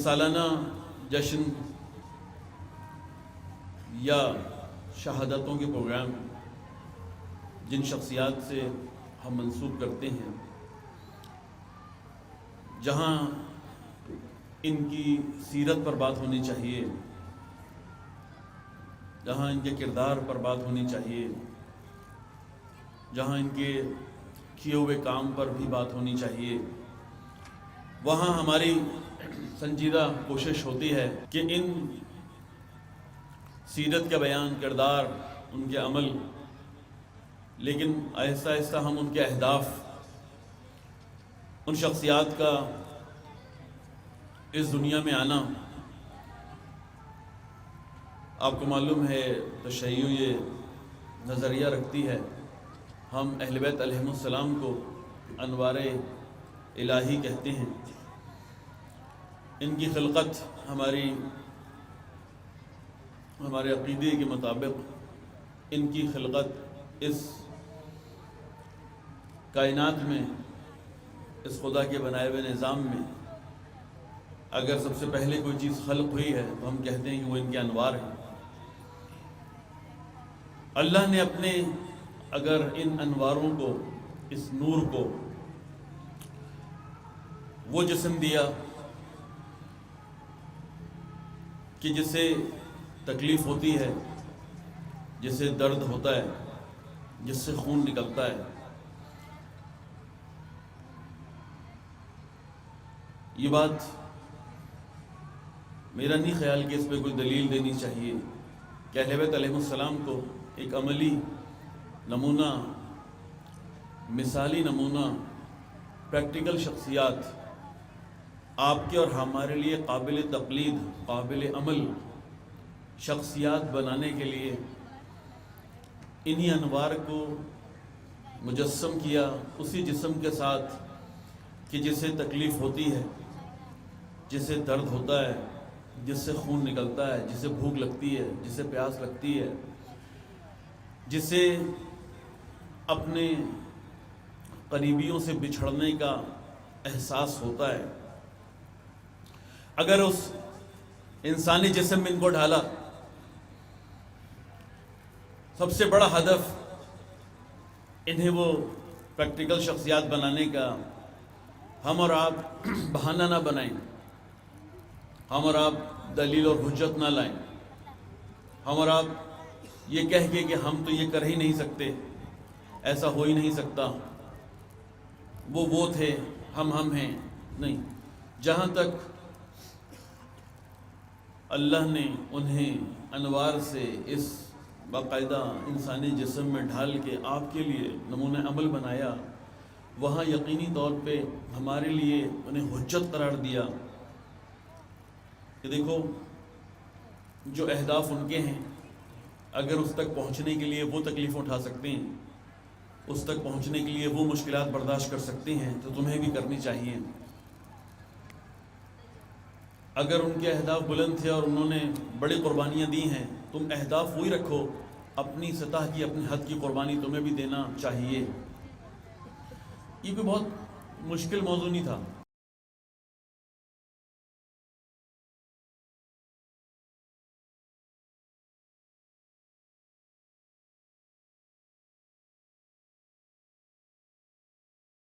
سالانہ جشن یا شہادتوں کے پروگرام جن شخصیات سے ہم منسوب کرتے ہیں، جہاں ان کی سیرت پر بات ہونی چاہیے، جہاں ان کے کردار پر بات ہونی چاہیے، جہاں ان کے کیے ہوئے کام پر بھی بات ہونی چاہیے، وہاں ہماری سنجیدہ کوشش ہوتی ہے کہ ان سیرت کا بیان، کردار، ان کے عمل، لیکن آہستہ آہستہ ہم ان کے اہداف، ان شخصیات کا اس دنیا میں آنا، آپ کو معلوم ہے تشیع یہ نظریہ رکھتی ہے، ہم اہل بیت علیہم السلام کو انوار الہی کہتے ہیں۔ ان کی خلقت ہمارے عقیدے کے مطابق ان کی خلقت اس کائنات میں، اس خدا کے بنائے ہوئے نظام میں اگر سب سے پہلے کوئی چیز خلق ہوئی ہے تو ہم کہتے ہیں کہ وہ ان کے انوار ہیں۔ اللہ نے اگر ان انواروں کو، اس نور کو وہ جسم دیا کہ جسے تکلیف ہوتی ہے، جسے درد ہوتا ہے، جس سے خون نکلتا ہے، یہ بات میرا نہیں خیال کہ اس پہ کوئی دلیل دینی چاہیے کہ اہل بیت علیہ السلام کو ایک عملی نمونہ، مثالی نمونہ، پریکٹیکل شخصیات آپ کے اور ہمارے لیے قابل تقلید، قابل عمل شخصیات بنانے کے لیے انہی انوار کو مجسم کیا اسی جسم کے ساتھ کہ جسے تکلیف ہوتی ہے، جسے درد ہوتا ہے، جس سے خون نکلتا ہے، جسے بھوک لگتی ہے، جسے پیاس لگتی ہے، جسے اپنے قریبیوں سے بچھڑنے کا احساس ہوتا ہے۔ اگر اس انسانی جسم میں ان کو ڈھالا، سب سے بڑا ہدف انہیں وہ پریکٹیکل شخصیات بنانے کا، ہم اور آپ بہانہ نہ بنائیں، ہم اور آپ دلیل اور حجت نہ لائیں، ہم اور آپ یہ کہہ کے کہ ہم تو یہ کر ہی نہیں سکتے، ایسا ہو ہی نہیں سکتا، وہ تھے، ہم ہیں، نہیں۔ جہاں تک اللہ نے انہیں انوار سے اس باقاعدہ انسانی جسم میں ڈھال کے آپ کے لیے نمونہ عمل بنایا، وہاں یقینی طور پہ ہمارے لیے انہیں حجت قرار دیا کہ دیکھو جو اہداف ان کے ہیں، اگر اس تک پہنچنے کے لیے وہ تکلیف اٹھا سکتے ہیں، اس تک پہنچنے کے لیے وہ مشکلات برداشت کر سکتے ہیں، تو تمہیں بھی کرنی چاہیے۔ اگر ان کے اہداف بلند تھے اور انہوں نے بڑی قربانیاں دی ہیں، تم اہداف وہی رکھو، اپنی سطح کی، اپنی حد کی قربانی تمہیں بھی دینا چاہیے۔ یہ کوئی بہت مشکل موضوع نہیں تھا۔